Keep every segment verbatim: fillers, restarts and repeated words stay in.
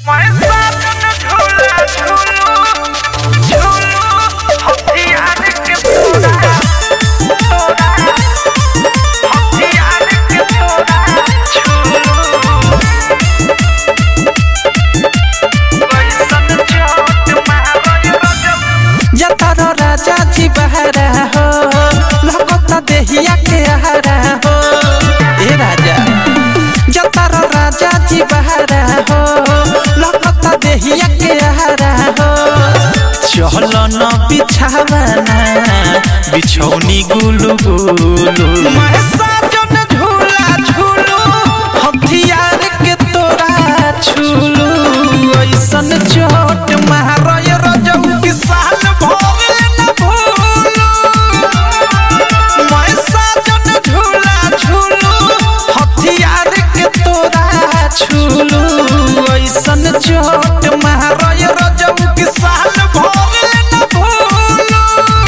देहिया के हरा हो ए राजा जतारा राजा जी बहरा हो लगता देहिया के हरा हो चलो न बिछावना बिछौनी गुलु गुलु मैं साजन झूला झूलू हथियार के तोरा छूलू ऐसन चोट महाराज रजऊ की साल भोगल न भूलू मैं साजन झूला झूलू हथियार के तोरा छूलू ऐसन चोट महाराज रजऊ की साल भोगल न भूलू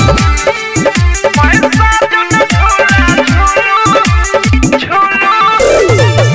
मैं साजन झूला झूलू झूलू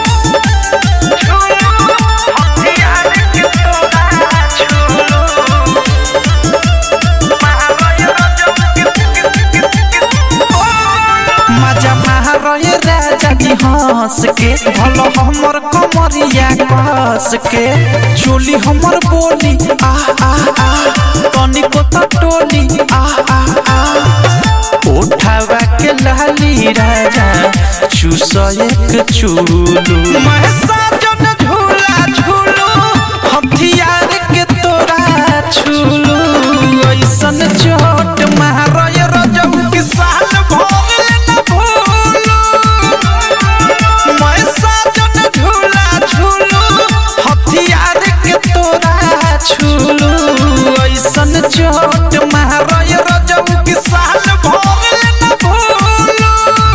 हंस के भलो हमर कमरिया कस के चोली हमर बोली आ आ आ तनी को टोली आ आ आ उठावा के लाली राजा चूस एक चूलू मैं साजन झूला झूलू हथियार के तोरा छूलू ऐसन चोट महाराज रजऊ की साल भोगल न भूलू मैं साजन झूला झूलू हथियार के तोरा छूलू ऐसन चोट महाराज रजऊ की साल भोगल न भूलू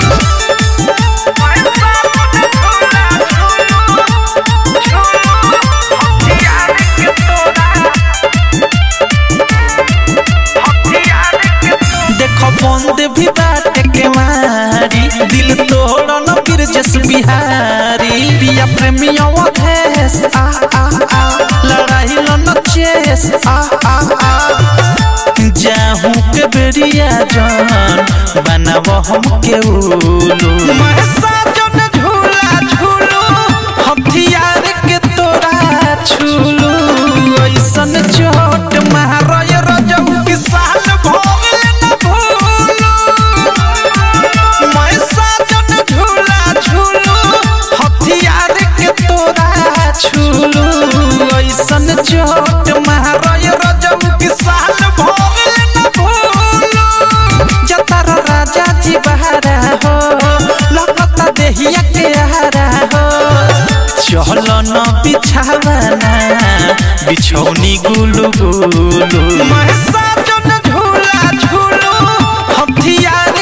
मैं साजन झूला झूलू झूलू हथियार के तोरा हथियार के देखो बंद भी बात के मारी दिल तोड़न बिरजस बिहारी पिया प्रेमियों अधेस आ आ आ लड़ाई लन चेस आ आ आ जाहू के बेरिया जान बनाव हम के उलू मैं साजन झूला झूलू हथियार के तोरा छूलू ऐसन चोट महाराज रजऊ की साल भोगल न भूलू मैं साजन झूला झूलू हथियार के तोरा छूलू ऐसन चोट महाराज रजऊ की साल भोगल न भूलू जतारा राजा जी बहरा हो लगता देहिया के हरा हो चलो न बिछावना बिछौनी गुलु गुलु मैं साजन झूला झूलू हथियार